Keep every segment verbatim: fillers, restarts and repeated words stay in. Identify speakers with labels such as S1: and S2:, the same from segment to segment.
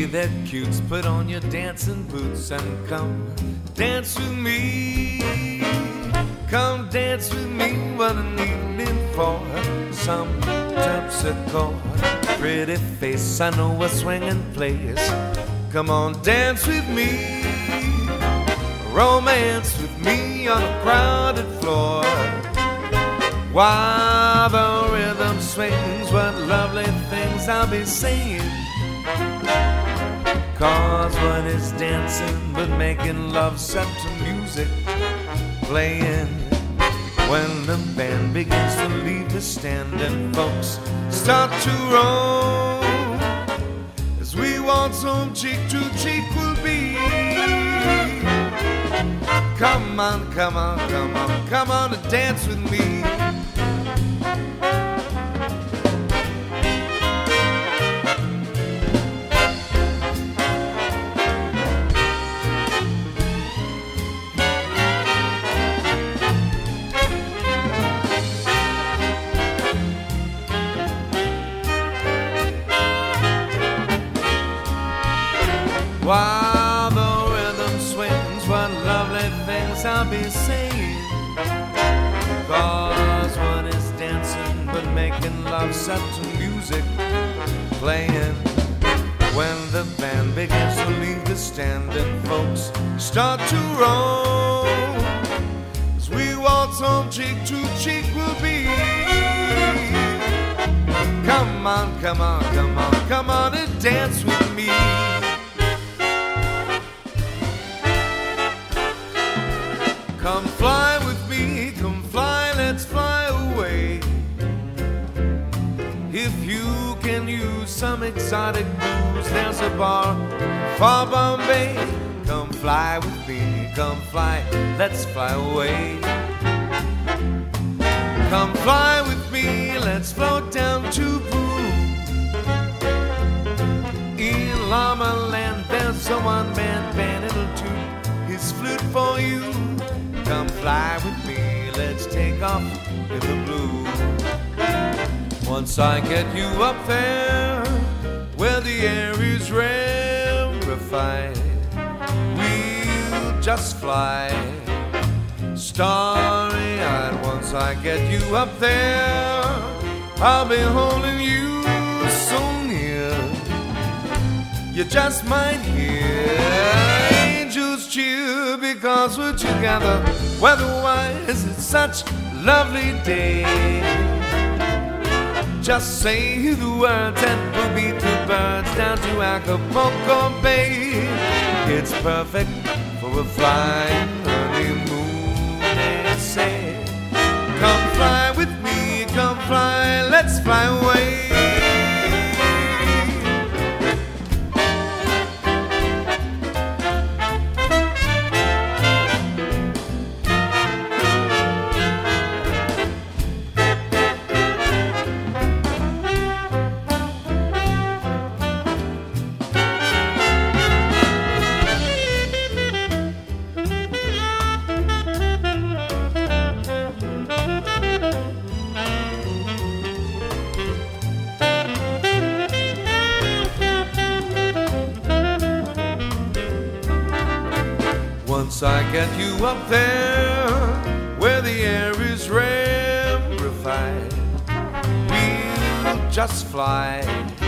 S1: there, cutes, put on your dancing boots and come dance with me. Come dance with me, what an evening for some terpsichore. Pretty face, I know a swinging place. Come on, dance with me. Romance with me on a crowded floor. While the rhythm swings, what lovely things I'll be saying. Cause what is dancing but making love set to music playing. When the band begins to leave the stand and folks start to roll, as we waltz home cheek to cheek we'll be. Come on, come on, come on, come on and dance with me. While the rhythm swings, what lovely things I'll be saying. Cause one is dancing but making love set to music playing. When the band begins to leave the stand and folks start to roll, as we waltz home cheek to cheek we'll be. Come on, come on, come on, come on and dance with me. Come fly with me, come fly, let's fly away. If you can use some exotic booze, there's a bar for Bombay. Come fly with me, come fly, let's fly away. Come fly with me, let's float down to Boo. In Llama Land, there's a one-man band, it'll toot his flute for you. Come fly with me, let's take off in the blue. Once I get you up there, where the air is rarefied, we'll just fly, starry-eyed. Once I get you up there, I'll be holding you so near, you just might hear angels cheer because we're together. Weather-wise, it's such a lovely day. Just say the words and we'll beat the birds down to Acapulco Bay. It's perfect for a flying honeymoon, they say. Come fly with me, come fly, let's fly away. Once I get you up there, where the air is rarefied, we'll just fly,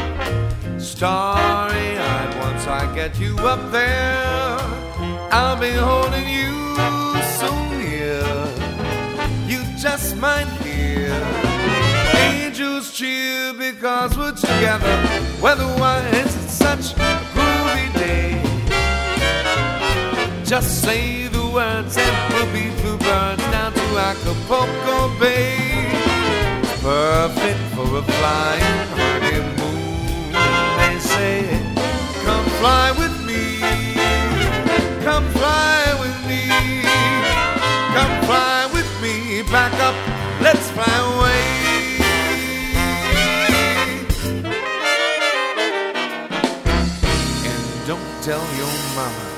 S1: starry-eyed. Once I get you up there, I'll be holding you so near, you just might hear angels cheer because we're together. Weather-wise, it's such a groovy day. Just say the words and we'll be blue birds down to Acapulco Bay. It's perfect for a flying honeymoon, they say. Come fly with me, come fly with me, come fly with me, back up, let's fly away. And don't tell your mama